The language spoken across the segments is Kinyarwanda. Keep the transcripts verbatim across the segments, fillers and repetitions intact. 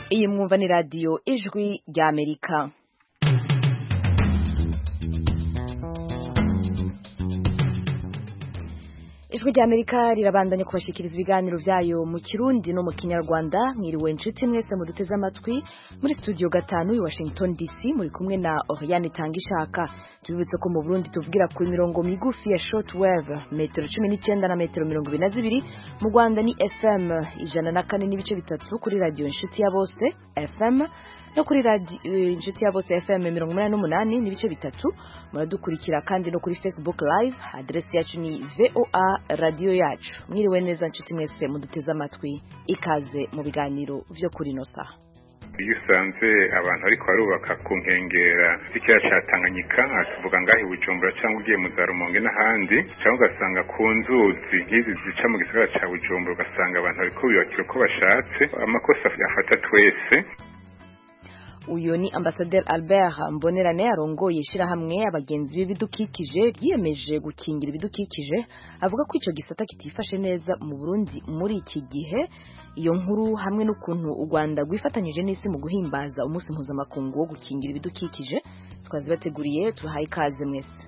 Iyi mwumva ni radiyo ijwi ry'Amerika. Ijwi ry'Amerika rirabandanya kubashikiriza ibiganiro vyayo mu Kirundi no mu Kinyarwanda. Mwiriwe inshuti mwese muduteze amatwi muri studio gatanu i Washington D C, muri kumwe na Oriane Tangishaka. Tubibutse ko mu Burundi tuvugira ku mirongo migufi ya shortwave metero cumi n'icenda na metero mirongo ibiri na zibiri, mu Rwanda ni F M ijana na kane n'ibice bitatu kuri radio Inshuti ya Bose F M, no kuri radio Inshuti ya Bose F M mirongo umunani n'umunani n'ibice bitatu. Muradukurikira kandi no kuri Facebook live, adresi yacu ni V O A radio yacu. Mwiriwe neza nshuti mwese muduteze amatwi, ikaze mu biganiro vyo kuri no saha. Iyo usanze abantu ariko barubaka ku nkengera z'ikiyaga ca Tanganyika, tuvuga ngaho i Bujumbura cyangwa ugiye mu za Rumonge n'ahandi, cyangwa ugasanga ku nzuzi nk'izi zica mu gisagara ca Bujumbura, ugasanga abantu bariko biyubakira uko bashatse, amakosa afata twese. Uyo ni Ambassadeur Albert Mbonerane arongoye ishirahamwe abagenzi b'ibidukikije yiyemeje gukingira ibidukikije, avuga ko ico gisata kitifashe neza mu Burundi muri iki gihe. Iyo nkuru hamwe n'ukuntu u Rwanda rwifatanyije n'isi mu guhimbaza umunsi mpuzamakungu wo gukingira ibidukikije twazibateguriye. Tuhaye ikaze mwese.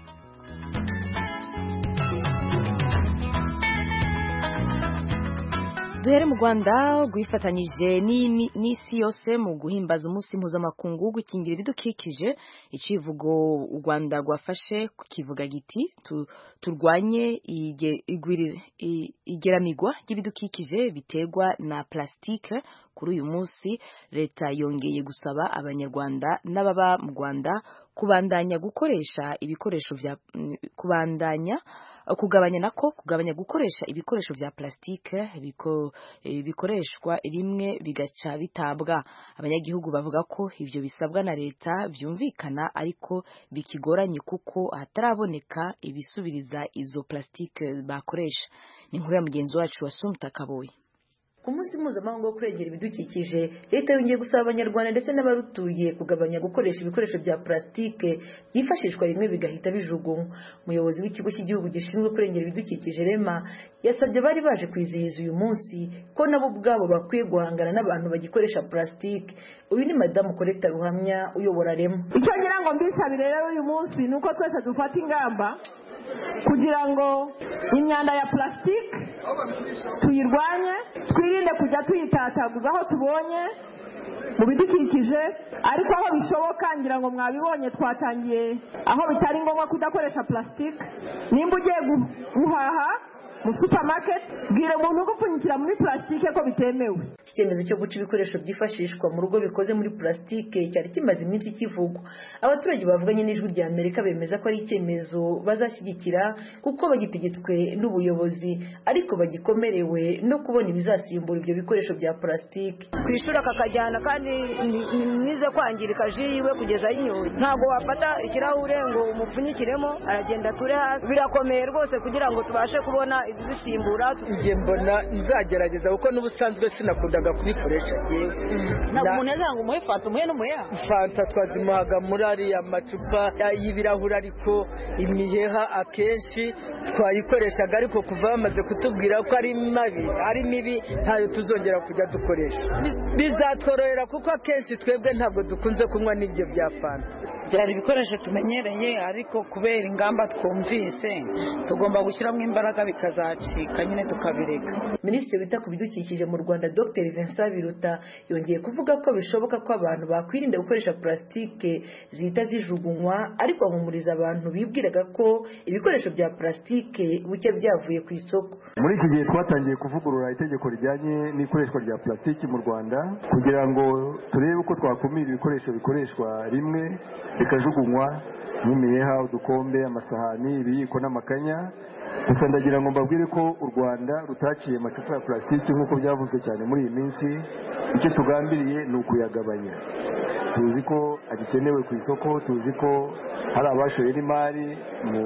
Duhere mu Rwanda rwifatanyije n'isi yose mu guhimbaza umunsi mpuzamakungu wo gukingira ibidukikije. Icivugo u Rwanda rwafashe kivuga giti turwanye igeramigwa ry'ibidukikije biterwa na plastike. Kuri uyu munsi leta yongeye gusaba abanyarwanda n'ababa mu Rwanda kubandanya gukoresha ibikoresho vya kubandanya kugabanya nako kugabanya gukoresha ibikoresho vya plastike biko bikoreshwa rimwe bigaca bitabwa. Abanyagihugu bavuga ko ivyo bisabwa na leta vyumvikana ariko bikigoranye kuko hataraboneka ibisubiriza izo plastike bakoresha. Ni inkuru ya mugenzi wacu Assumpta Kaboyi. Ku munsi mpuzamahanga wo kurengera ibidukikije, leta yongeye gusaba abanyarwanda ndetse n'abarutuye kugabanya gukoresha ibikoresho bya plastike byifashishwa rimwe bigahita bijugunywa. Umuyobozi w'ikigo cy'igihugu gishinzwe kurengera ibidukikije REMA yasabye bari baje kwizihiza uyu munsi ko nabo ubwabo bakwiye guhangana n'abantu bagikoresha plastike. Uyu ni Madamu Colette Ruhamya uyobora REMA. Icyo ngira ngo mbisabire rero uyu munsi nuko twese dufata ingamba kugira ngo imyanda ya plastike tuyirwanye, twirinde kujya tuyitataguza aho tubonye mu bidukikije, ariko aho bishoboka ngira ngo mwabibonye twatangiye aho bitari ngombwa kudakoresha plastike. Nimba ugiye guhaha mu supermarket, bwire umuntu ugupfunyikira muri plastike ko bitemewe. Icyemezo cyo guca ibikoresho byifashishwa mu rugo bikoze muri plastike cyari kimaze iminsi kivugwa. Abaturage bavuganye n'ijwi rya Amerika bemeza ko ari icyemezo bazashyigikira kuko bagitegetswe n'ubuyobozi, ariko bagikomerewe no kubona ibizasimbura ibyo bikoresho bya plastike. Kwishura kakajyana kandi nize kwangirika jiwe kugeza inyoye. Ntago wafata ikirahure ngo umupfunyikiremo aragenda ture hasi. Birakomeye rwose kugira ngo tubashe kubona ibisimbura. Nje mbona nzagerageza kuko n'ubusanzwe sinakundaga kubikoresha jewe. Ntabwo umuntu yazanga umuhe fanta umuhe n'umuheha. Fanta twazimuhaga muri ariya macupa y'ibirahuri, ariko imiheha akenshi twayikoreshaga, ariko kuva bamaze kutubwira ko ari mabi ari mibi ntayo tuzongera kujya dukoresha. Bizatworohera kuko akenshi twebwe ntabwo dukunze kunywa n'ibyo bya fanta. Byari ibikoresho tumenyereye, ariko kubera ingamba twumvise tugomba gushyiramo imbaraga bikazacika nyine tukabireka. Minisitiri wita ku bidukikije mu Rwanda Dr Vincent Biruta yongeye kuvuga ko bishoboka ko abantu bakwirinda gukoresha plastike zihita zijugunywa, ariko ahumuriza abantu bibwiraga ko ibikoresho bya plastike buke byavuye ku isoko. Muri iki gihe twatangiye kuvugurura itegeko rijyanye n'ikoreshwa rya plastike mu Rwanda kugira ngo turebe uko twakumira ibikoresho bikoreshwa rimwe bikajugunywa nk'imiheha, udukombe, amasahani, ibiyiko n'amakanya. Gusa ndagira ngo mbabwire ko u Rwanda rutaciye amacupa ya plastike nk'uko byavuzwe cyane muri iyi minsi. Icyo tugambiriye ni ukuyagabanya. Tuzi ko agikenewe ku isoko, tuzi ko hari abashoye n'imari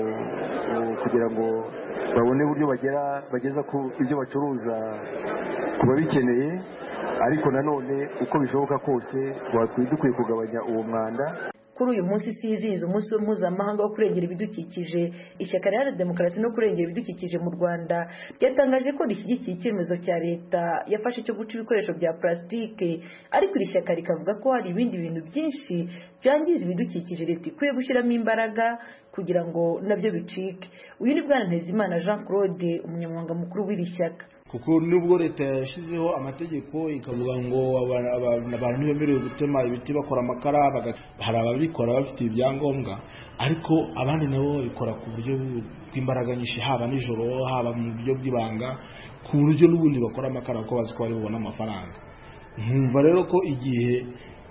kugira ngo babone uburyo bagera bageza ku ibyo bacuruza ku babikeneye, ariko nanone uko bishoboka kose dukwiye kugabanya uwo mwanda. kuri uyu munsi sizihiza umunsi mpuzamahanga wo kurengera ibidukikije ishyaka riharanira demokarasi no kurengera ibidukikije mu Rwanda ryatangaje ko rishyigikiye icyemezo cya leta yafashe cyo guca ibikoresho bya plastike, ariko iri shyaka rikavuga ko hari ibindi bintu byinshi byangiza ibidukikije leta ikwiye gushyiramo imbaraga kugira ngo nabyo bicike. Uyu ni Bwana Ntezimana Jean Claude, umunyamabanga mukuru w'iri shyaka. kuko nubwo leta yashyizeho amategeko ikavuga ngo abantu ntibemerewe gutema ibiti bakora amakara, hari ababikora bafite ibyangombwa, ariko abandi nabo babikora ku buryo bw'imbaraga nyinshi, haba nijoro haba mu buryo bw'ibanga, ku buryo n'ubundi bakora amakara kuko bazi ko bari bubona amafaranga. nkumva rero ko igihe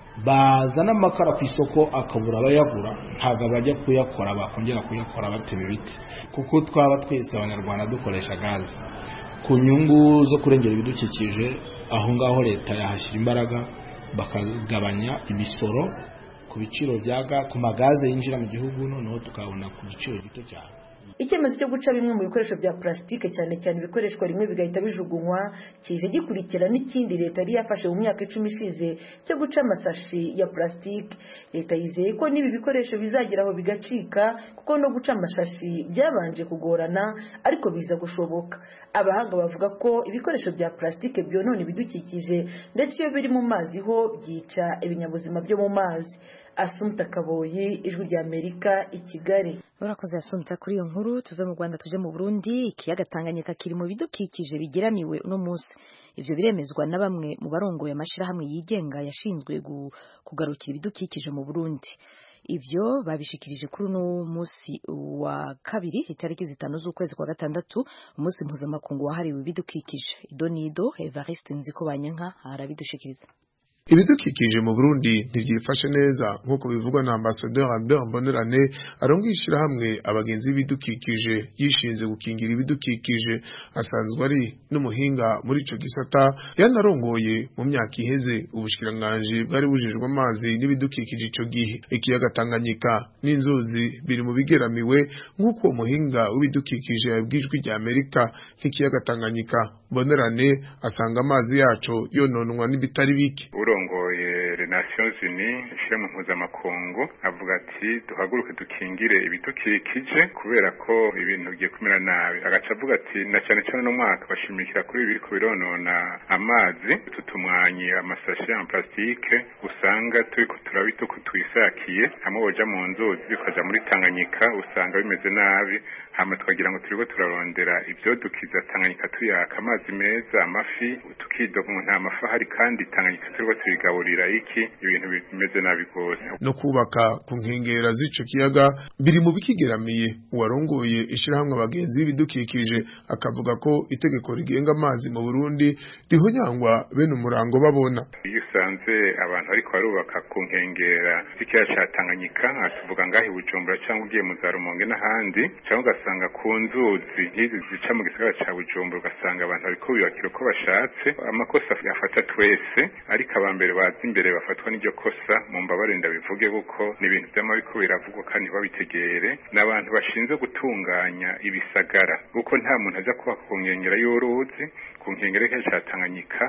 bazana amakara ku isoko akabura abayagura, ntabwo bajya kuyakora bakongera kuyakora batema ibiti, kuko twaba twese abanyarwanda dukoresha gazi ku nyungu zo kurengera ibidukikije. Aho ngaho leta yahashyira imbaraga bakagabanya imisoro ku biciro byaga ku magaze yinjira mu gihugu, noneho tukabona ku giciro gito cyane. Icyemezo cyo guca bimwe mu bikoresho bya plastike cyane cyane ibikoreshwa rimwe bigahita bijugunywa kije gikurikira n'ikindi leta yari yafashe mu myaka icumi ishize cyo guca amasashi ya plastike. Leta yizeye ko nibi bikoresho bizageraho bigacika, kuko no guca amashashi byabanje kugorana ariko biza gushoboka. Abahanga bavuga ko ibikoresho bya plastike byonona ibidukikije, ndetse iyo biri mu mazi ho byica ibinyabuzima byo mu mazi. Asumta Kaboyi, Ijwi rya Amerika, i Kigali. Urakoze Asumta kuri iyo nkuru. Tuve mu Rwanda tuje mu Burundi. Ikiyaga Tanganyika kiri mu bidukikije bigeramiwe uno munsi. Ivyo biremezwa na bamwe mu barongoye amashirahamwe yigenga yashinzwe kugarukira ibidukikije mu Burundi. Ivyo babishikirije kuri uno munsi wa kabiri itariki zitanu z'ukwezi kwa gatandatu, umunsi mpuzamakungu wahariwe ibidukikije. Idonido Evariste Nzikobanyanka arabidushikiriza. Ibidukikije mu Burundi ntivyifashe neza nk'uko bivugwa na Ambassadeur Albert Mbonerane arongishyira hamwe abagenzi b'ibidukikije yishinze gukingira ibidukikije, asanzwe ari n'umuhinga muri ico gisata. Yanarongoye mu myaka iheze ubushikiranganje bwari bujejwe amazi n'ibidukikije ico gihe. Ikiyaga Tanganyika n'inzuzi biri mu bigeramiwe nk'uko umuhinga w'ibidukikije yabwijwe rya Amerika. Nk'ikiyaga Tanganyika, Mbonerane asanga amazi yaco yononwa n'ibitari bike. Urongoye Nations Unies ishirahamwe mpuzamakungu avuga ati duhaguruke dukingire ibidukikije kubera ko ibintu bigiye kumera nabi. Agaca avuga ati na cyane cyane no mwaka bashimikira kuri ibi biriko bironona amazi, tutumwanye amasashi ya plastike usanga turiko turabituko twisakiye, hamwe boja mu nzuzi bikaja muri Tanganyika usanga bimeze nabi. Hama twagira ngo turiko turarondera ivyo dukiza Tanganyika tuyaka amazi meza, amafi tukidoga ngo nta mafi hari, kandi Tanganyika turiko tubigaburira iki ibintu bimeze nabi gose. No kubaka ku nkengera z'ico kiyaga biri mu bikigeramiye. Uwarongoye ishirahamwe abagenzi b'ibidukikije akavuga ko itegeko rigenga amazi mu Burundi rihonyangwa bene umurango babona. Iyo usanze abantu ariko barubaka ku nkengera z'ikiyaga ca Tanganyika, tuvuga ngahi Bujumbura cyangwa ugiye mu za Rumonge n'ahandi, cyangwa ugasanga ku nzuzi nk'izi zica mu gisagara ca Bujumbura, ugasanga abantu ariko biyakira ko bashatse. Amakosa afata twese, ariko abambere bazi imbere bafatwa n'iryo kosa. Mu mbabare ndabivuge kuko ni ibintu by'amabiko biravugwa kandi babitegere. N'abantu bashinze gutunganya ibisagara, kuko nta muntu aza kuba ku nkengera y'uruzi, ku nkengera ca Tanganyika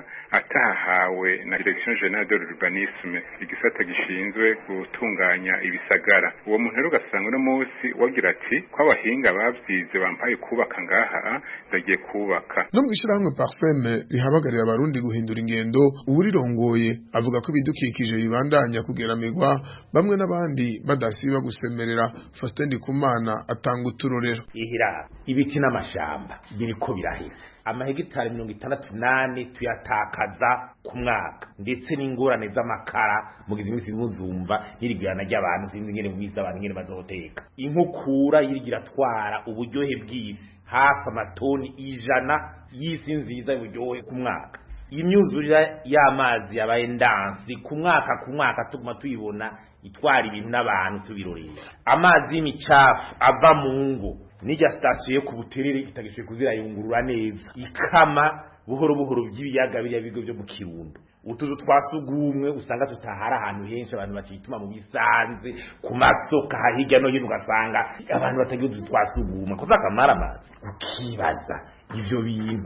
atahawe na Direction Générale de l'Urbanisme, igisata gishinzwe gutunganya ibisagara. Uwo muntu rero ugasanga no munsi wagira ati ko abahinga bavyize bampaye kubaka ngaha ndagiye kubaka. No mwishirahamwe Parseme rihabagarira abarundi guhindura ingendo, uburirongoye avuga ko ibidukikije bibandanya kugeramirwa, bamwe n'abandi badasiba gusemerera. Faustin Ndikumana atanga uturorero. Ihira ibiti n'amashamba biriko birahira, amahegitari mirongo itandatu nane tuyatakaza ku mwaka, ndetse n'ingorane z'amakara mugize imisi muzumva n'irigirana ry'abantu sinzi ngene mwiza abantu ngene bazoteka. Inkukura yirigira twara uburyohe bw'isi hafi amatoni ijana y'isi nziza y'uburyohe ku mwaka. Imyuzurira y'amazi yabaye ndansi ku mwaka ku mwaka, tuguma tuyibona itwara ibintu n'abantu tubirorera. Amazi y'imicafu ava mu ngo n'ijya station yo ku Buterere itagishoye kuzirayungurura neza, ikama buhoro buhoro by'ibiyaga biriya bigo byo mu Kirundo. Utuzu twasugumwe usanga tutahara ahantu henshi, abantu bacituma mu bisanze ku masoka hirya no hino, ugasanga abantu batagiye utuzu twasugumwe koza kamara amazi. Ukibaza ivyo bintu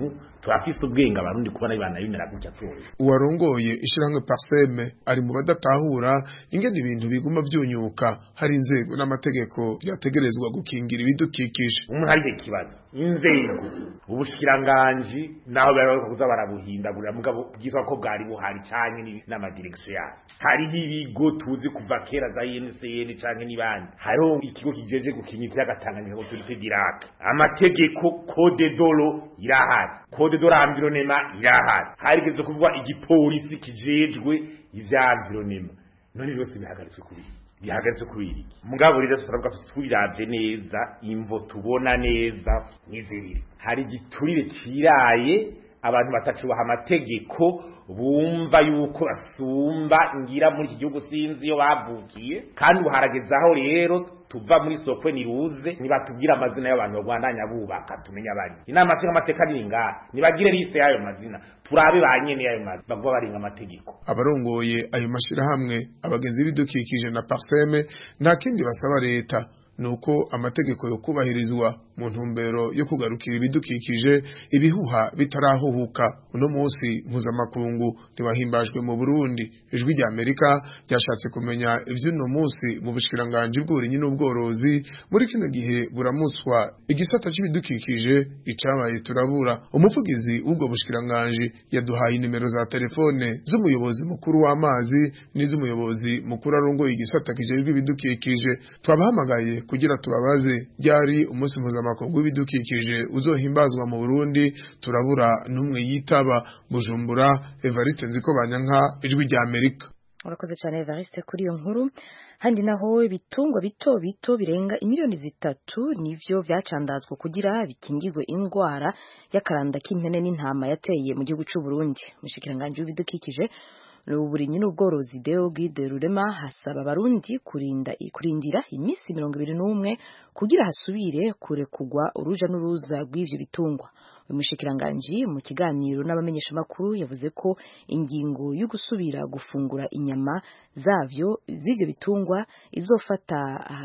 turafise ubwenge abarundi kubona ibana bimera gutya twose. Uwarongoye ishiramwe Parseme ari mu badatahura ingene ibintu biguma vyunyuka hari inzego n'amategeko byategerezwa gukingira ibidukikije. Umuntu hari ikibazo inzego ubushikiranganji naho bari kuza barabuhindagurira mugabo bwizwa ko bwari buhari cyane n'amadirection yayo. Hari ibigo tuzi kuva kera za I N C N canke nibandi. Hariho ikigo kijeje gukinya ivyagatanganyika ko turi pediraka. Amategeko code dolo irahari. Code dolo environnement irahari. Harigeze kuvuga igipolisi kijejwe ivya environnement. None byose bihagaritswe kuri bihagaze kuri iki. Mugabo rero turavuga twiravye neza imvo tubona neza nizerire. Hari giturire ciraye abantu batacubaha amategeko bumva yuko asumba ngira muri iki gihugu sinzi yo bavukiye kandi uharagezaho rero tuva muri sokwe niruze nibatubwira amazina y'abantu bagwandanya bubaka tumenya bari inama nshinga amateka ninga nibagire liste y'ayo mazina turabe banyene y'ayo mazina bagwa baringa amategeko. Abarongoye ayo mashira hamwe abagenzi bidukikije na Parseme nta kindi basaba leta nuko amategeko yo kubahirizwa mu ntumbero yo kugarukira ibidukikije ibihuha bitarahuhuka. Uno munsi mpuzamakungu ntiwahimbajwe mu Burundi. Ijwi rya Amerika ryashatse kumenya ivy'uno munsi mu bushikiranganje bw'uburimyi n'ubworozi muri kino gihe buramutswa igisata c'ibidukikije icabaye turabura. Umuvugizi w'ubwo bushikiranganje yaduhaye nimero za telefone z'umuyobozi mukuru w'amazi n'iz'umuyobozi mukuru arongoye igisata kijejwe ibidukikije. Twabahamagaye kugira tubabaze ryari umunsi mpuzamakungu w'ibidukikije uzohimbazwa mu Burundi turabura numwe yitaba. Bujumbura, Evariste Nzikobanyanka, Ijwi rya Amerika. Urakoze cyane Evariste kuri iyo nkuru. Handi naho ibitungwa bito bito birenga imiliyoni zitatu nivyo vyacandazwa kugira bikingirwe indwara y'akaranda k'impene n'intama yateye mu gihugu cy'u Burundi. Mushikiranganje w'ibidukikije uburimyi n'ubworozi Deo Guide Rurema hasaba abarundi kurinda kurindira imisi mirongo ibiri n'umwe kugira hasubire kurekugwa uruja n'uruza rw'ivyo bitungwa. Umushikiranganje mu kiganiro n'abamenyesha makuru yavuze ko ingingo yo gusubira gufungura inyama zavyo z'ivyo bitungwa izofata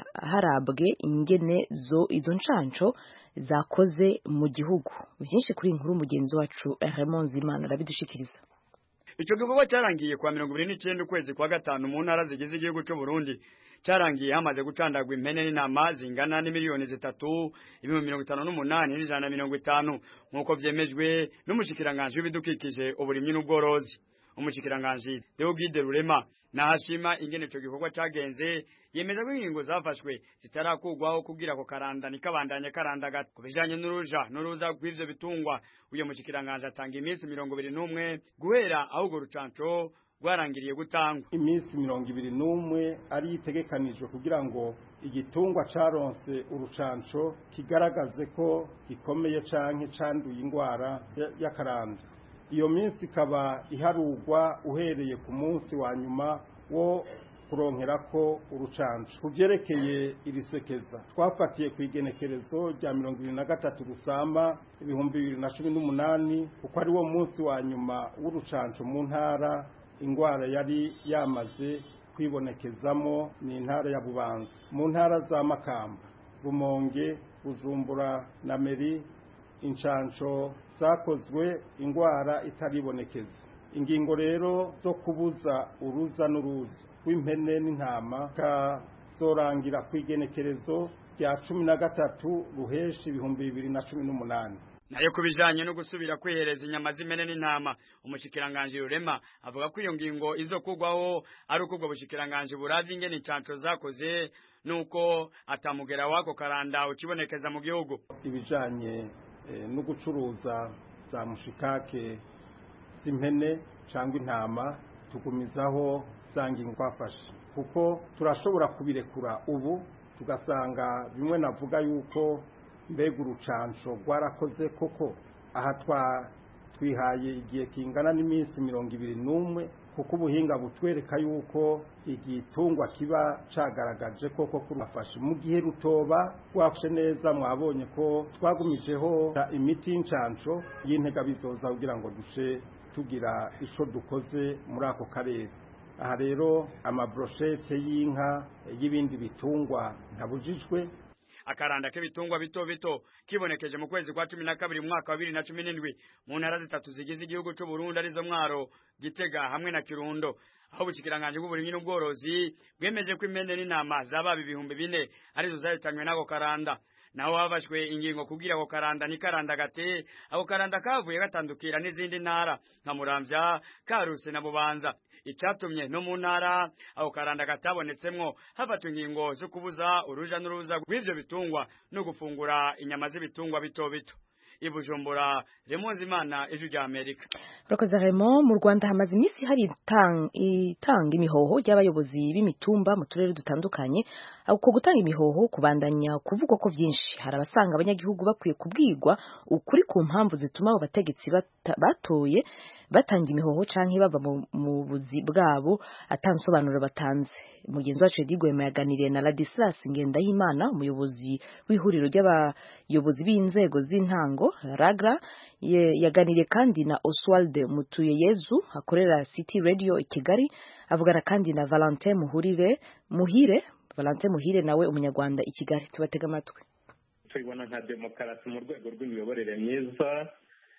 harabwe ingene zo izo ncanco zakoze mu gihugu. Vyinshi kuri inkuru mugenzi wacu Raymond Zimana arabidushikiriza. Ico gikorwa cyarangiye kwa mirongo ibiri n'icenda ukwezi kwa gatanu mu ntara zigize igihugu cy'u Burundi. Cyarangiye hamaze gucandagwa impene n'intama zingana n'imiliyoni zitatu ibihumbi mirongo itanu n'umunani n'ijana na mirongo itanu nk'uko vyemejwe n'umushikiranganje w'ibidukikije uburimyi n'ubworozi. Umushikiranganje Deo Guide Rurema nahashima ingene ico gikorwa cagenze yemeza ko ingingo zafashwe zitarakugwaho kugira ko karanda nikabandanya karanda kubijanye n'uruja n'uruza rw'ivyo bitungwa. Uyo mushikiranganje atanga iminsi mirongo ibiri n'umwe guhera ahubwo rucanco rwarangiriye gutangwa. Iminsi mirongo ibiri n'umwe ari itegekanijwe kugira ngo igitungwa caronse urucanco kigaragaze ko gikomeye canke canduye ingwara y'akaranda. Iyo minsi ikaba iharugwa uhereye ku munsi wa nyuma wo kuronkerako urucanco. Kuvyerekeye irisekeza twafatiye ku igenekerezo rya mirongo ibiri na gatatu Rusama ibihumbi bibiri na cumi n'umunani kuko ari wo munsi wa nyuma w'urucanco mu ntara ingwara yari yamaze kwibonekezamo ni intara ya Bubanza. Mu ntara za Makamba, Rumonge, Bujumbura na Meri incanco zakozwe ingwara itaribonekeza. Ingingo rero zo kubuza uruza n'uruza w'impene n'intama kazorangira kwigenekerezo rya cumi na gatatu Ruheshi ibihumbi bibiri na cumi n'umunani. Nayo kubijanye no gusubira kwihereza inyama z'imene n'intama umushikiranganje Rurema avuga ko iyo ngingo izokugwaho ari uko ubwo bushikiranganje buravye ingene incanco zakoze nuko atamugera wako karanda ukibonekeza mu gihugu. Ibijanye eh, no gucuruza za mushikake z'impene cyangwa intama tugumizaho zangingo twafashe kuko turashobora kubirekura ubu tugasanga bimwe navuga yuko mbega urucanco rwarakoze koko aha twa twihaye igihe kingana n'iminsi mirongo ibiri n'umwe kuko ubuhinga butwereka yuko igitungwa kiba cagaragaje koko kurafashe mu gihe rutoba rwafashe neza. Mwabonye ko twagumijeho imiti y'incanco y'intega bizoza kugira ngo duce tugira ico dukoze muri ako karere. Aha rero amabroshete y'inka y'ibindi bitungwa ntabujijwe. akaranda k'ibitungwa bito bito kibonekeje mu kwezi kwa cumi na kabiri mu mwaka wa bibiri na cumi n'indwi mu ntara zitatu zigize igihugu cy'u Burundi arizo Mwaro, Gitega hamwe na Kirundo, aho ubushikiranganje bw'uburimyi n'ubworozi bwemeje ko impene n'intama zababa ibihumbi bine arizo zahitanywe n'ako karanda. Naho habashwe ingingo kugira ako karanda ni karanda gate, ako karanda kavuye gatandukira n'izindi ntara nka Muramvya, Karuse na Bubanza. Icyatumye no mu ntara ako karanda gatabonetsemwo hafatwa ingingo zo kubuza uruja n'uruza rw'ivyo bitungwa no gufungura inyama z'ibitungwa bito bito. Ibujumbura, Remonzi Imana, Ijwi rya Amerika. Urakoze Raymond. Mu Rwanda hamaze iminsi hari itanga itanga imihoho y'abayobozi b'imitumba mu turere dutandukanye. Uko gutanga imihoho kubandanya kuvugwa ko byinshi, hari abasanga abanyagihugu bakwiye kubwirwa ukuri ku mpamvu zituma abo bategetsi batoye batanga imihoho canke bava mu buzi bwabo atansobanuro batanze. Mugenzi wacu Edigwema yaganiriye na Ladislas Ngendahimana, umuyobozi w'ihuriro ry'abayobozi b'inzego z'intango Ragra. Yaganiriye kandi na Oswald Mutuyeyezu akorera City Radio i Kigali, avugana kandi na Valentin Muhurire Muhire Valentin Muhire nawe umunyarwanda i Kigali. Tubatega amatwi. Tubona nka demokarasi mu rwego rw'imiyoborere myiza,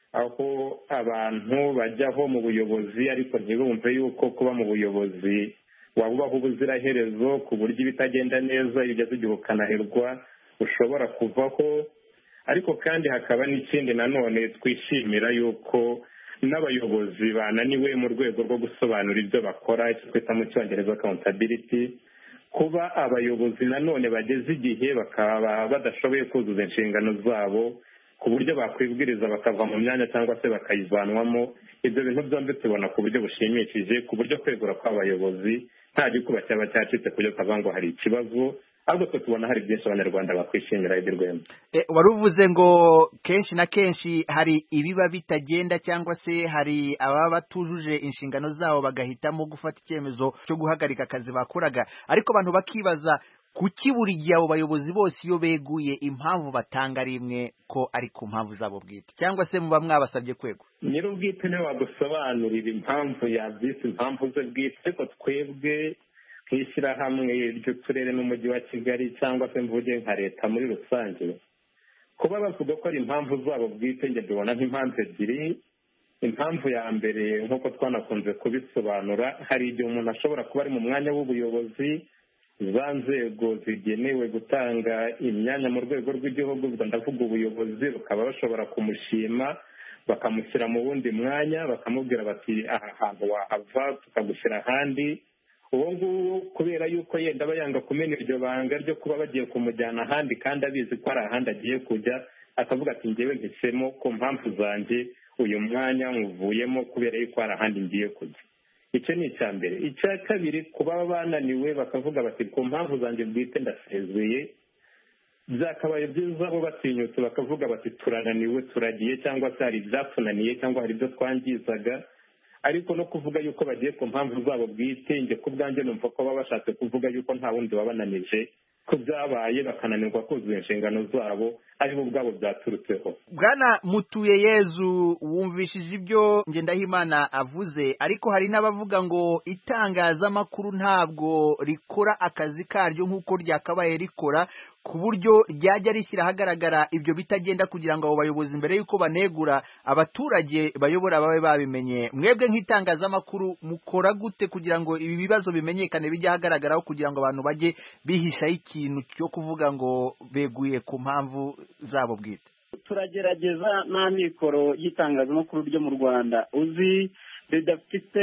aho abantu bajyaho mu buyobozi ariko ntibumve yuko kuba mu buyobozi wabubaho ubuziraherezo ku buryo ibitagenda neza iyo ugeze igihe ukanaherwa ushobora kuvaho. Ariko kandi hakaba n'ikindi nanone twishimira yuko n'abayobozi bananiwe mu rwego rwo gusobanura ibyo bakora, icyo twita mu cyongereza accountability. Kuba abayobozi nanone bageze igihe bakaba badashoboye kuzuza inshingano zabo ku buryo bakwibwiriza bakava mu myanya cyangwa se bakayivanwamo, ibyo bintu byombi tubona ku buryo bushimishije, ku buryo kwegura kw'abayobozi nta gikuba cyaba cyacitse kuburyo kavuga ngo hari ikibazo, ahubwo twe tubona hari byinshi abanyarwanda bakwishimira. Edirwema, wari uvuze ngo kenshi na kenshi hari ibiba bitagenda cyangwa se hari ababa batujuje inshingano zabo bagahitamo gufata icyemezo cyo guhagarika akazi bakoraga, ariko abantu bakibaza kuki buri gihe abo bayobozi bose iyo beguye impamvu batanga rimwe ko ari ku mpamvu zabo bwite, cyangwa se muba mwabasabye kwegwa? Nyir'ubwite niwe wagusobanurira impamvu yabyise impamvu ze bwite, ariko twebwe nk'ishyirahamwe ry'uturere n'umujyi wa Kigali cyangwa se mvuge nka leta muri rusange, kuba bavuga ko ari impamvu zabo bwite njye mbibona nk'impamvu ebyiri. Impamvu ya mbere nk'uko twanakunze kubisobanura, hari igihe umuntu ashobora kuba ari mu mwanya w'ubuyobozi, za nzego zigenewe gutanga imyanya mu rwego rw'igihugu, ndavuga ubuyobozi, bukaba bashobora kumushima bakamushyira mu wundi mwanya, bakamubwira bati aha hantu wahava tukagushyira ahandi. Uwo nguwo kubera yuko yenda aba yanga kumena iryo banga ryo kuba bagiye kumujyana ahandi kandi abizi ko ari ahandi agiye kujya, akavuga ati ngewe mpisemo ku mpamvu zanjye uyu mwanya nkuvuyemo kubera yuko hari ahandi ngiye kujya. Icyo ni icya mbere. Icya kabiri, kuba bananiwe bakavuga bati ku mpamvu zanjye bwite ndasezeye, byakabaye byiza bo batinyutse bakavuga bati turananiwe turagiye, cyangwa se hari ibyatunaniye cyangwa hari ibyo twangizaga. Ariko no kuvuga yuko bagiye ku mpamvu zabo bwite, njye ku bwanjye numva ko baba bashatse kuvuga yuko nta wundi wabananije, ko byabaye bakananirwa kuzuza inshingano zabo ari bo ubwabo byaturutseho. Bwana Mutuyeyezu, wumvishije ibyo Ngendahimana avuze, ariko hari n'abavuga ngo itangazamakuru ntabwo rikora akazi karyo nk'uko ryakabaye rikora, ku buryo ryajya rishyira ahagaragara ibyo bitagenda kugira ngo abo bayobozi mbere y'uko banegura abaturage bayobora babe babimenye. Mwebwe nk'itangazamakuru mukora gute kugira ngo ibi bibazo bimenyekane bijye ahagaragaraho, kugira ngo abantu bajye bihishaho ikintu cyo kuvuga ngo beguye ku mpamvu zabo bwite? Turagerageza nta mikoro y'itangazamakuru ryo mu Rwanda uzi ridafite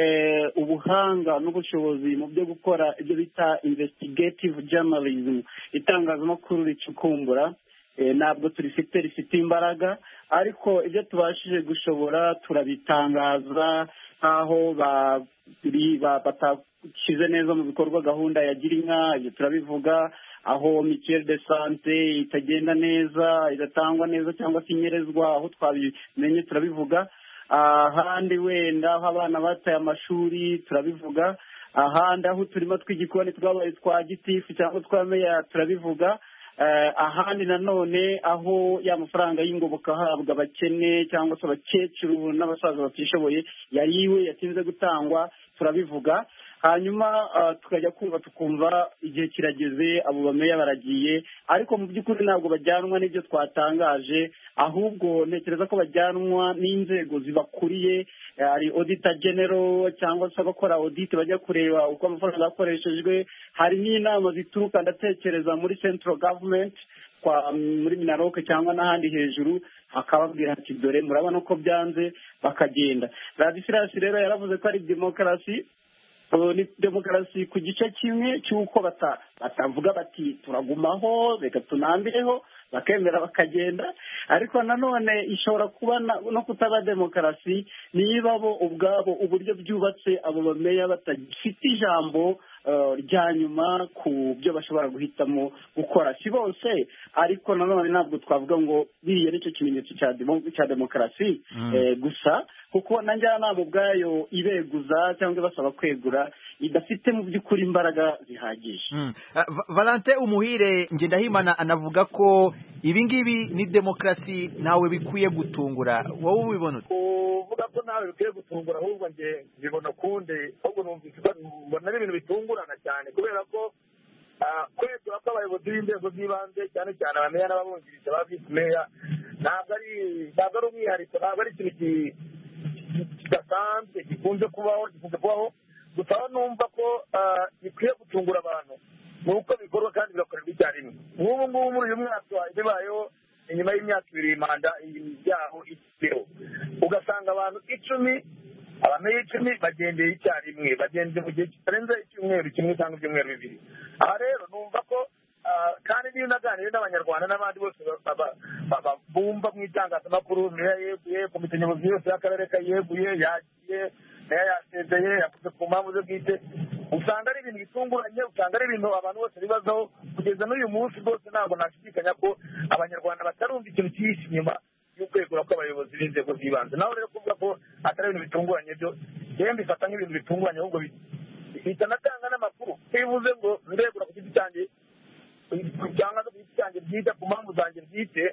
ubuhanga n'ubushobozi mu byo gukora ibyo bita investigative journalism, itangazamakuru ricukumbura, ntabwo turifite rifite imbaraga, ariko ibyo tubashije gushobora turabitangaza nk'aho batashyize neza mu bikorwa gahunda ya gira inka, ibyo turabivuga. Aho mituelle de santé itagenda neza, idatangwa neza cyangwa se inyerezwa, aho twabimenye turabivuga. Ahandi wenda aho abana bataye amashuri turabivuga. Ahandi aho uturima tw'igikoni twabaye twa gitifu cyangwa twa meya turabivuga. Ahandi nanone aho ya mafaranga y'ingoboka ahabwa abakene cyangwa se abakecuru n'abasaza batishoboye yariwe yatinze gutangwa turabivuga. hanyuma tukajya kumva tukumva igihe kirageze abo bameya baragiye ariko mu by'ukuri ntabwo bajyanwa n'ibyo twatangaje ahubwo ntekereza ko bajyanwa n'inzego zibakuriye hari auditor general cyangwa se abakora audit bajya kureba uko amafaranga yakoreshejwe hari n'inama zituruka ndatekereza muri central government kwa muri Minaroke cyangwa n'ahandi hejuru akababwira ati dore murabona ko byanze bakagenda. Radislas rero yaravuze ko ari demokarasi ni demokarasi ku gice kimwe cy'uko batavuga bati turagumaho reka tunambireho bakemera bakagenda ariko nanone ishobora kuba no kutaba demokarasi niba bo ubwabo uburyo byubatse abo bameya batagifite ijambo rya nyuma ku byo bashobora guhitamo gukora si bose ariko nanone ntabwo twavuga ngo biriya nicyo kimenyetso cya demokarasi gusa kuko na njyanama ubwayo ibeguza cyangwa basaba kwegura idafite mu by'ukuri imbaraga zihagije. Valentin Umuhire Ngendahimana anavuga ko ibi ngibi ni demokarasi ntawe bikwiye gutungura wowe ubibona uvuga ko nawe bikwiye gutungura ahubwo nge bibona kundi ahubwo numvise mbona ari ibintu bitungurana cyane kubera ko kwegura kw'abayobozi b'inzego z'ibanze cyane cyane abameya n'ababungirije ba visi meya ntabwo ari ntabwo ari umwihariko ntabwo ari ikintu kidasanzwe gikunze kubaho gikunze kubaho gusa aho numva ko bikwiye gutungura abantu ni uko bikorwa kandi bigakorerwa icyarimwe nk'ubu ngubu muri uyu mwaka bibayeho inyuma y'imyaka ibiri manda yaho ikiriho ugasanga abantu icumi abameya icumi bagendeye icyarimwe bagendeye mu gihe kitarenze icyumweru kimwe cyangwa ibyumweru bibiri aha rero numva ko kandi niyo unaganiriye n'abanyarwanda n'abandi bose bumva mu itangazamakuru meya yeguye komite nyobozi yose y'akarere kayeguye yagiye meya yasezeye yakoze ku mpamvu ze bwite usanga ari ibintu bitunguranye usanga ari ibintu abantu bose bibazaho kugeza n'uyu munsi rwose ntabwo nashidikanya ko abanyarwanda batarumva ikintu cyihishe inyuma y'ukwegura kw'abayobozi b'inzego z'ibanze naho rero kuvuga ko atari ibintu bitunguranye byo yewe mbifata nk'ibintu bitunguranye ahubwo bitanatanga n'amakuru bivuze ngo ndegura ku giti cyanjye cyangwa se ku giti cyanjye bwite ku mpamvu zanjye bwite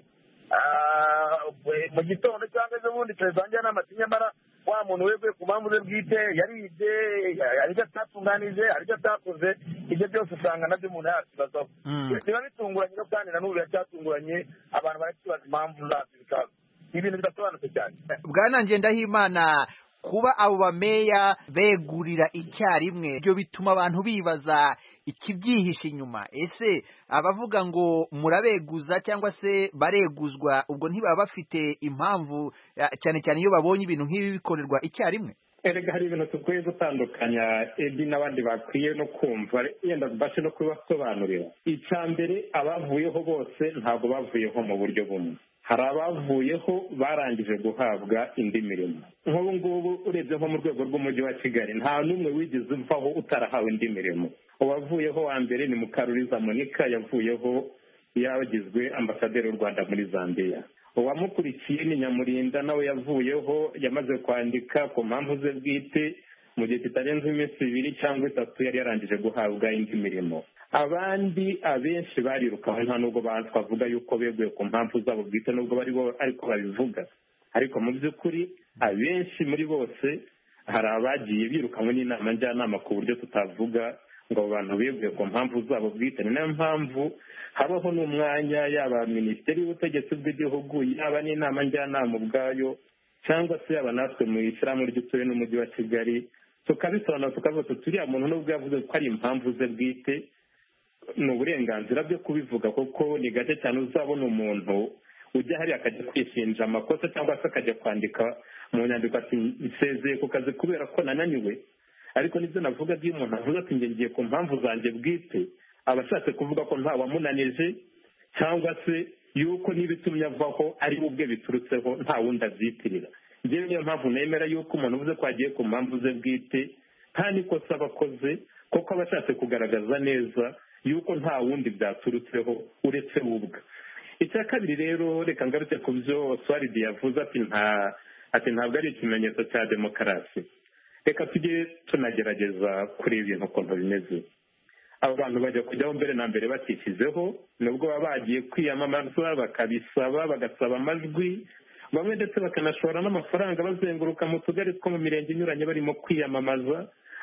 mu gitondo cyangwa ejo bundi perezida wanjye n'amata nyamara wa muntu weguye ku mpamvu ze bwite yaribye aribyo atatunganije aribyo atakoze ibyo byose usanga nabyo umuntu yakibazaho biba bitunguranye no kandi na n'ubu biracyatunguranye abantu barakibaza impamvu zabyo bikaba ibintu bidasobanutse cyane. Bwana Ngendahimana kuba abo bameya begurira icyarimwe ibyo bituma abantu bibaza ikibyihishe inyuma ese abavuga ngo murabeguza cyangwa se bareguzwa ubwo ntibaba bafite impamvu cyane cyane iyo babonye ibintu nk'ibi bikorerwa icyarimwe. Erega hari ibintu tukwiye gutandukanya edi n'abandi bakwiye no kumva yenda bashe no kubasobanurira. Icya mbere abavuyeho bose ntabwo bavuyeho mu buryo bumwe hari abavuyeho barangije guhabwa indi mirimo nk'ubu ngubu urebye nko mu rwego rw'umujyi wa Kigali nta n'umwe wigeze uvaho utarahawe indi mirimo uwavuyeho wa mbere ni Mukaruriza Monica yavuyeho yagizwe ambasaderi w'u Rwanda muri Zambia uwamukurikiye ni Nyamurinda nawe yavuyeho yamaze kwandika ku mpamvu ze bwite mu gihe kitarenze iminsi ibiri cyangwa itatu yari yarangije guhabwa indi mirimo abandi abenshi barirukaho nta nubwo twavuga yuko beguye ku mpamvu zabo bwite nubwo bari bo ariko babivuga ariko mu by'ukuri abenshi muri bose hari abagiye birukanwe n'inama njyanama ku buryo tutavuga ngo abo bantu beguye ku mpamvu zabo bwite ni nayo mpamvu habaho n'umwanya yaba minisiteri y'ubutegetsi bw'igihugu yaba n'inama njyanama ubwayo cyangwa se yaba natwe mu ishyirahamwe ry'uturere n'umujyi wa Kigali tukabisobanura tukavuga tuti uriya muntu nubwo yavuze ko ari impamvu ze bwite ni uburenganzira byo kubivuga kuko ni gake cyane uzabona umuntu ujya hariya akajya kwishinja amakosa cyangwa se akajya kwandika mu nyandiko ati nsezeye ku kazi kubera ko nananiwe ariko nibyo navuga iyo umuntu avuze ati ngiye ku mpamvu zanjye bwite aba ashatse kuvuga ko nta wamunanije cyangwa se yuko n'ibitumye avaho ari we ubwe biturutseho nta wundi abyitirira njyewe niyo mpamvu nemera yuko umuntu uvuze ko agiye ku mpamvu ze bwite nta n'ikosa aba akoze kuko aba ashatse kugaragaza neza yuko nta wundi byaturutseho uretse ubwe. Icya kabiri rero reka ngarutse ku byo Swaridi yavuze ati nta ati ntabwo ari ikimenyetso cya demokarasi reka tujye tunagerageza kureba ibintu ukuntu bimeze abo bantu bajya kujyaho mbere na mbere batishyizeho nubwo baba bagiye kwiyamamaza bakabisaba bagasaba amajwi bamwe ndetse bakanashora n'amafaranga bazenguruka mu tugari two mu mirenge inyuranye barimo kwiyamamaza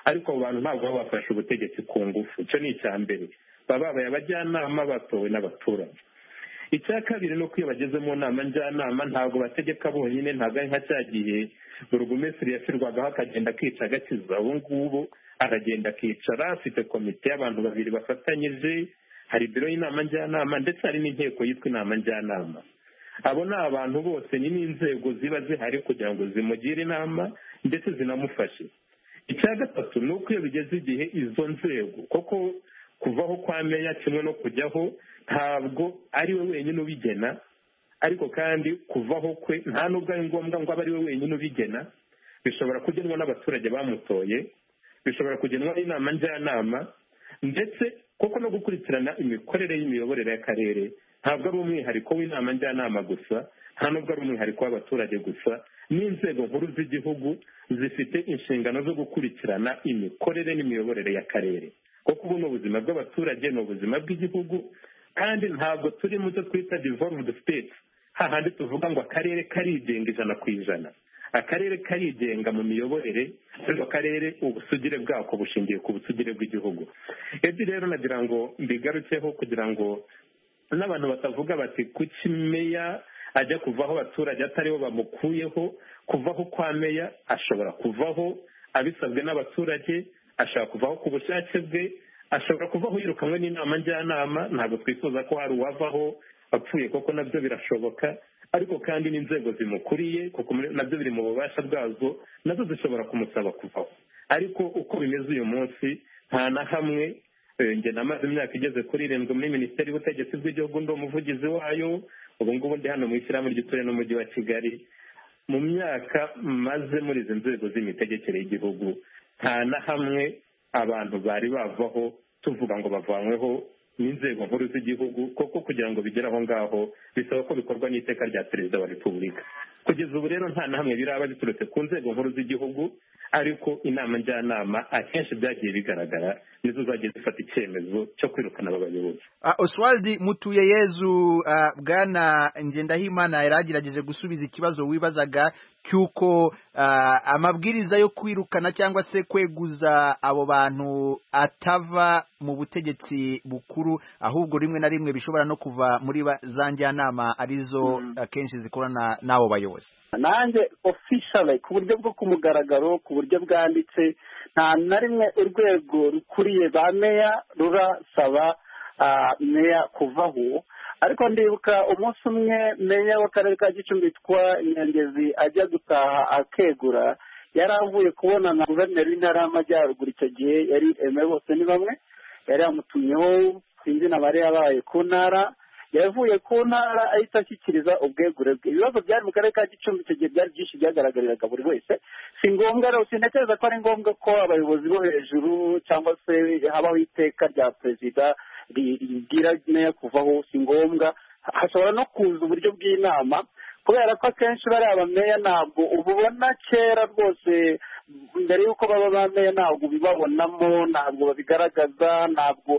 ariko abo bantu ntabwo baba bafashe ubutegetsi ku ngufu. Icyo ni icya mbere, baba babaye abajyanama batowe n'abaturage. Icya kabiri ni uko iyo bageze mu nama njyanama ntabwo bategeka bonyine, ntabwo ari nka cya gihe burugumesitiri yashyirwagaho akagenda akica agakiza. ubu ngubu aragenda akicara, afite komite y'abantu babiri bafatanyije, hari biro y'inama njyanama ndetse hari n'inteko yitwa inama njyanama. Abo ni abantu bose ni n'inzego ziba zihari kugira ngo zimugire inama ndetse zinamufashe. Icya gatatu ni uko iyo bigeze igihe izo nzego koko kuvaho kwa meya kimwe no kujyaho ntabwo ari we wenyine ubigena, ariko kandi kuvaho kwe nta nubwo ari ngombwa ngo abe ari we wenyine ubigena. Bishobora kugenwa n'abaturage bamutoye, bishobora kugenwa n'inama njyanama, ndetse koko no gukurikirana imikorere y'imiyoborere y'akarere ntabwo ari umwihariko w'inama njyanama gusa, nta nubwo ari umwihariko w'abaturage gusa. N'inzego nkuru z'igihugu zifite inshingano zo gukurikirana imikorere n'imiyoborere y'akarere, kuko ubu ni ubuzima bw'abaturage, ni ubuzima bw'igihugu, kandi ntabwo turi mu cyo twita devolved state, hahandi tuvuga ngo akarere karigenga ijana ku ijana. Akarere karigenga mu miyoborere, ariko akarere ubusugire bwako bushingiye ku busugire bw'igihugu. Ebyo rero nagira ngo mbigarukeho kugira ngo n'abantu batavuga bati kuki meya ajya kuvaho abaturage ataribo bamukuyeho. Kuvaho kwa meya ashobora kuvaho abisabwe n'abaturage, ashobora kuvaho ku bushake bwe, ashobora kuvaho yirukanwe n'inama njyanama. Ntabwo twifuza ko hari uwavaho apfuye, koko nabyo birashoboka, ariko kandi n'inzego zimukuriye kuko nabyo biri mu bubasha bwazo, nazo zishobora kumusaba kuvaho. Ariko uko bimeze uyu munsi nta na hamwe, njye namaze imyaka igeze kuri irindwi muri minisiteri y'ubutegetsi bw'igihugu, ndi umuvugizi wayo. ubu ngubu ndi hano mu ishyirahamwe ry'uturere n'umujyi wa Kigali. Mu myaka maze muri izi nzego z'imitegekere y'igihugu nta na hamwe abantu bari bavaho tuvuga ngo bavanyweho n'inzego nkuru z'igihugu, koko kugira ngo bigere aho ngaho bisaba ko bikorwa n'iteka rya perezida wa repubulika. Kugeza ubu rero nta na hamwe biraba biturutse ku nzego nkuru z'igihugu, ariko inama njyanama akenshi byagiye bigaragara nizo zagiye zifata icyemezo cyo kwirukana aba bayobozi. Uh, Oswald Mutuyeyezu, uh, bwana Ngendahimana yaragerageje gusubiza ikibazo wibazaga cyuko uh, amabwiriza yo kwirukana cyangwa se kweguza abo bantu atava mu butegetsi bukuru, ahubwo rimwe na rimwe bishobora no kuva muri za njyanama arizo mm. akenshi zikorana n'abo bayobozi. Nanjye officially ku buryo bwo kumugaragaro, ku buryo bwanditse, nta na rimwe urwego rukuriye ba meya rurasaba uh, meya kuvaho. Ariko ndibuka umunsi umwe meya w'akarere ka Gicumbi twa Nyangezi ajya gutaha akegura, yari avuye kubona na guverineri w'intara y'Amajyaruguru. Icyo gihe yari Aime Bosenibamwe, yari yamutumyeho sinzi na bari yabaye ku ntara, yavuye ku ntara ahita ashyikiriza ubwegure bwe. Ibibazo byari mu karere ka Gicumbi icyo gihe byari byinshi, byagaragariraga buri wese. Si ngombwa rero, sintekereza ko ari ngombwa ko abayobozi bo hejuru cyangwa se habaho iteka rya perezida rigira meya kuvaho. Si ngombwa, hashobora no kuza uburyo bw'inama, kubera ko akenshi bari abameya ntabwo ububona kera rwose, mbere y'uko baba ba meya ntabwo bibabonamo, ntabwo babigaragaza, ntabwo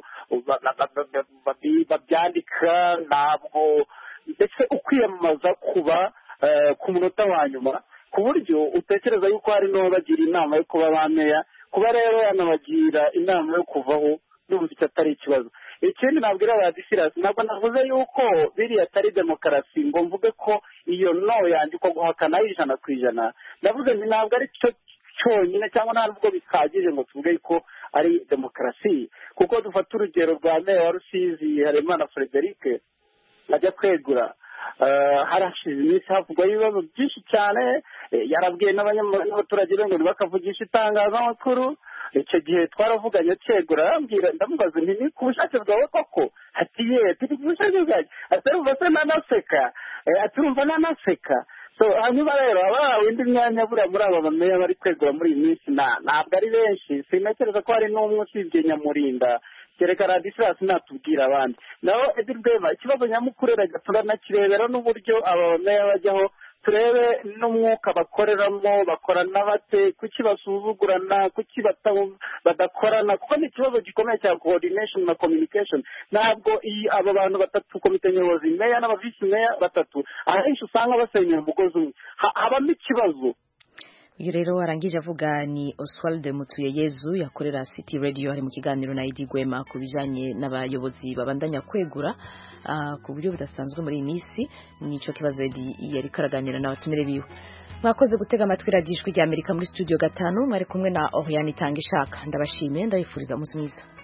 babyandika, ntabwo ndetse ukwiyamamaza kuba ku munota wa nyuma, ku buryo utekereza yuko hari n'uwabagira inama yo kuba ba meya. Kuba rero yanabagira inama yo kuvaho n'ubu atari ikibazo. Ikindi nabwira abadisirasi, ntabwo navuze yuko biriya atari demokarasi ngo mvuge ko iyo no yandikwa guhakana ijana ku ijana. Navuze nti ntabwo ari cyo cyonyine cyangwa nta nubwo bihagije ngo tuvuge ko ari demokarasi, kuko dufata urugero rwa meya wa Rusizi Harerimana Frederic ajya kwegura. Harashize iminsi havugwaho ibibazo byinshi cyane, yarabwiye n'abaturage be ngo ntibakavugisha itangazamakuru. Icyo gihe twaravuganye cyegura, arambwira, ndamubaza nti ni ku bushake bwawe koko? Ati ye, turi ku bushake bwanjye. Atarumva se nanaseka, aturumva nanaseka. So hanyuma rero abahawe indi myanya buriya muri aba bameya bari kwegura muri iyi minsi ntabwo ari benshi. Sintekereza ko hari n'umwe usibye Nyamurinda, kereka Radisirasi natubwira abandi. Naho Edil Bema, ikibazo nyamukuru rega turanakirebera n'uburyo aba bameya bajyaho, turebe n'umwuka bakoreramo, bakorana bate, kuki basuzugurana, kuki badakorana, kuko ni ikibazo gikomeye cya coordination na communication. Ntabwo aba bantu batatu, komite nyobozi, meya n'abavisi meya batatu, ahenshi usanga basenyera umugozi umwe, habamo ikibazo. uyu rero warangije avuga ni Oswald Mutuyeyezu yakorera City Radio ari mu kiganiro na Idi Gwema ku bijanye n'abayobozi babandanya kwegura uh, ku buryo budasanzwe muri iyi minsi. Nico kibazo yari karaganira n'abatumire biwe. Mwakoze gutega amatwi Radio Ijwi rya Amerika muri studio gatanu, mwari kumwe na Oriane Itangishaka. Ndabashimiye, ndabifuriza umunsi mwiza.